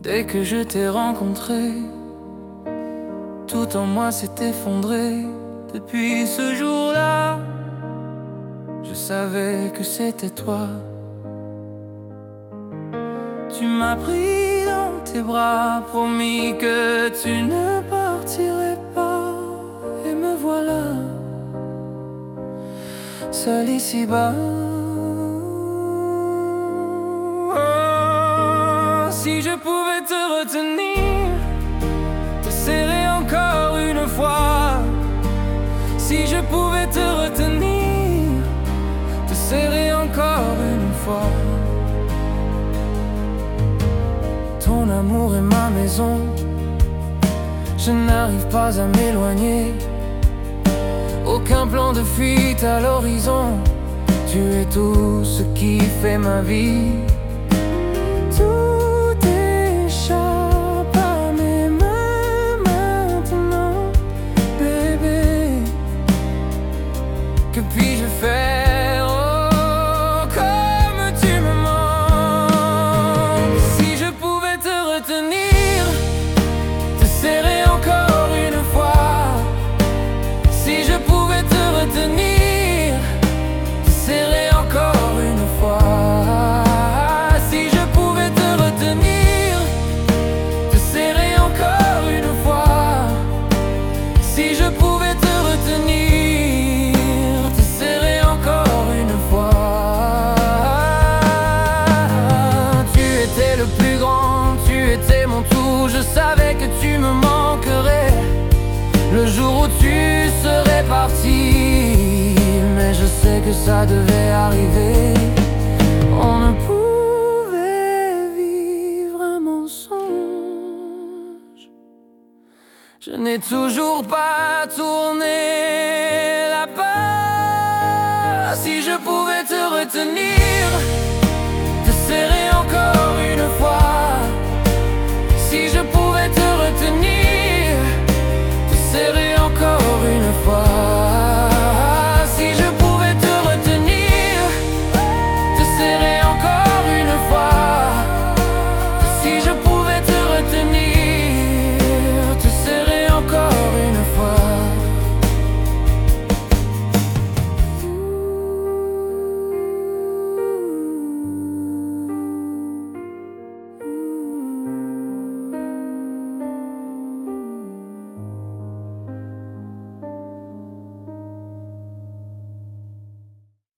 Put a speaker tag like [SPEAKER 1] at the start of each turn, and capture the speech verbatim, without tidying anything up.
[SPEAKER 1] Dès que je t'ai rencontré, tout en moi s'est effondré. Depuis ce jour-là, je savais que c'était toi. Tu m'as pris dans tes bras, promis que tu ne partirais pas. Et me voilà, seul ici-bas. Oh, si je pouvais te retenir, te serrer encore une fois. Si je pouvais te retenir, te serrer encore une fois. Ton amour est ma maison, je n'arrive pas à m'éloigner. Aucun plan de fuite à l'horizon, tu es tout ce qui fait ma vie. Tout échappe à mes mains maintenant, bébé. Que puis-je faire? Oh, comme tu me manques. Si je pouvais te retenir, te serrer encore une fois. Si je pouvais te retenir, te serrer encore une fois. Si je pouvais te retenir, te serrer encore une fois. Si je pouvais te retenir, te serrer encore une fois. Tu étais le plus grand, tu étais mon tout. Je savais que tu me manquerais le jour où tu serais parti, mais je sais que ça devait arriver. On ne pouvait vivre un mensonge. Je n'ai toujours pas tourné la page. Si je pouvais te retenir, te serrer encore une fois.